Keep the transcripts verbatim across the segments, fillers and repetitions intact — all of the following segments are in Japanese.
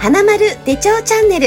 花丸手帳チャンネル。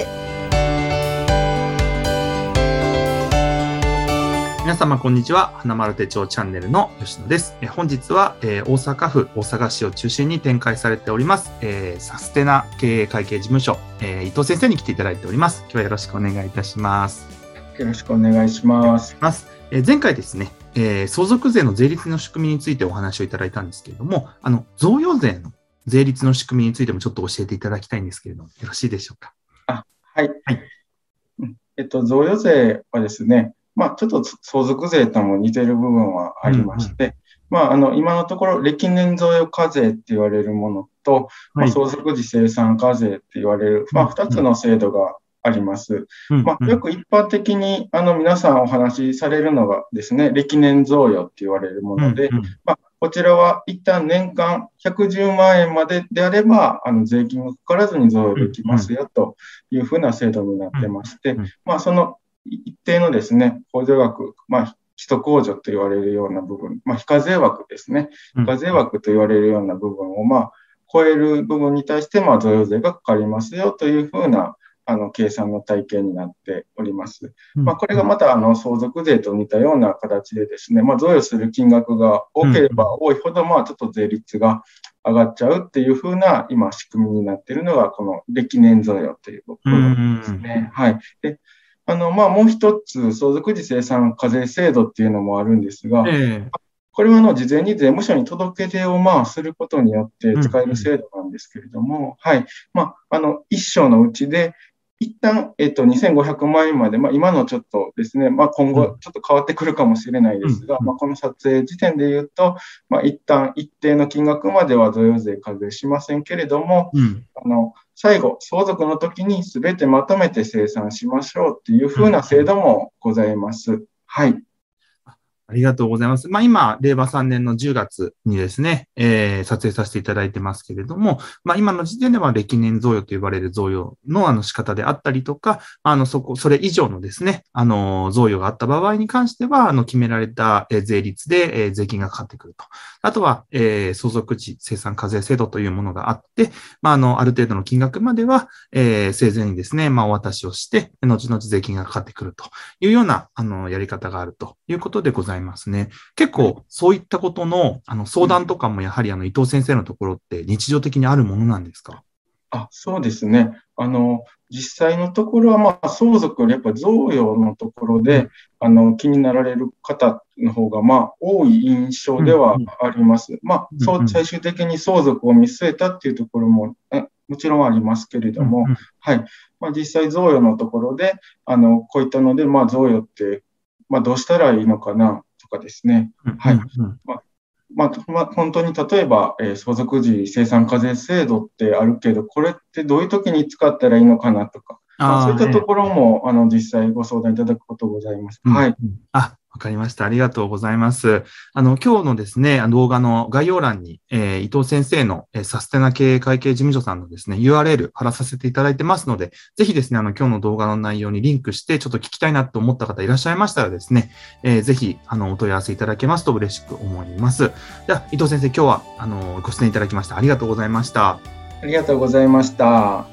皆様こんにちは。花丸手帳チャンネルの吉野です。え本日は、えー、大阪府大阪市を中心に展開されております、えー、サステナ経営会計事務所、えー、伊藤先生に来ていただいております。今日はよろしくお願いいたします。 よろしくお願いします。 えー、前回ですね、えー、相続税の税率の仕組みについてお話をいただいたんですけれども、あの贈与税の税率の仕組みについてもちょっと教えていただきたいんですけれども、よろしいでしょうか。 あ、はい。 はい。 えっと、贈与税はですね、まあ、ちょっと相続税とも似ている部分はありまして、うんうん、まあ、あの、今のところ、歴年贈与課税って言われるものと、はい、まあ、相続時精算課税って言われる、まあ、二つの制度があります。うんうん、まあ、よく一般的に、あの、皆さんお話しされるのがですね、歴年贈与って言われるもので、うんうん、まあ、こちらは一旦年間ひゃくじゅうまんえんまでであれば、あの、税金がかからずに贈与できますよというふうな制度になってまして、まあ、その一定のですね、控除額、まあ、基礎控除と言われるような部分、まあ、非課税枠ですね。非課税枠と言われるような部分を、まあ、超える部分に対して、まあ、贈与税がかかりますよというふうな、あの、計算の体系になっております。まあ、これがまた、あの、相続税と似たような形でですね、まあ、贈与する金額が多ければ多いほど、まあ、ちょっと税率が上がっちゃうっていうふうな、今、仕組みになっているのが、この歴年贈与という部分ですね。はい。であの、まあ、もう一つ、相続時精算課税制度っていうのもあるんですが、えー、これはあの、事前に税務署に届け出をまあ、することによって使える制度なんですけれども、うんうん、はい。まあ、あの、一生のうちで、一旦、えっと、にせんごひゃくまんえんまで、まあ、今のちょっとですね、まあ、今後ちょっと変わってくるかもしれないですが、うんうん、まあ、この撮影時点で言うと、まあ、一旦一定の金額までは贈与税課税しませんけれども、うん、あの、最後、相続の時に全てまとめて精算しましょうっていうふうな制度もございます。うん、はい。 ありがとうございます。まあ、今、令和さんねんのじゅうがつにですね、えー、撮影させていただいてますけれども、まあ、今の時点では歴年贈与と呼ばれる贈与のあの仕方であったりとか、あの、そこ、それ以上のですね、あの、贈与があった場合に関しては、あの、決められた税率で、えー、税金がかかってくると。あとは、えー、相続時精算課税制度というものがあって、まあ、あの、ある程度の金額までは、えー、生前にですね、まあ、お渡しをして、後々税金がかかってくるというような、あの、やり方があるということでございますね。結構そういったことの、あの相談とかもやはりあの伊藤先生のところって日常的にあるものなんですか？ あ、そうですね。あの、実際のところは、まあ、相続よりやっぱ贈与のところで、うん、あの、気になられる方の方が、まあ、多い印象ではあります。うんうん、まあ、そう、最終的に相続を見据えたっていうところも、えもちろんありますけれども、うんうん、はい。まあ、実際贈与のところで、あの、こういったので、まあ、贈与って、まあ、どうしたらいいのかな、とかですね。はい。まあまあ、まあ、本当に例えば、えー、相続時精算課税制度ってあるけど、これってどういう時に使ったらいいのかなとか、まあ、そういったところも、えー、あの、実際ご相談いただくことございます。うん、はい。 あ、わかりました。ありがとうございます。あの、今日のですね、動画の概要欄に、えー、伊藤先生の、えー、サステナ経営会計事務所さんのですね、ユーアールエル 貼らさせていただいてますので、ぜひですね、あの、今日の動画の内容にリンクして、ちょっと聞きたいなと思った方いらっしゃいましたらですね、えー、ぜひ、あの、お問い合わせいただけますと嬉しく思います。では、伊藤先生、今日は、あの、ご出演いただきましてありがとうございました。 ありがとうございました。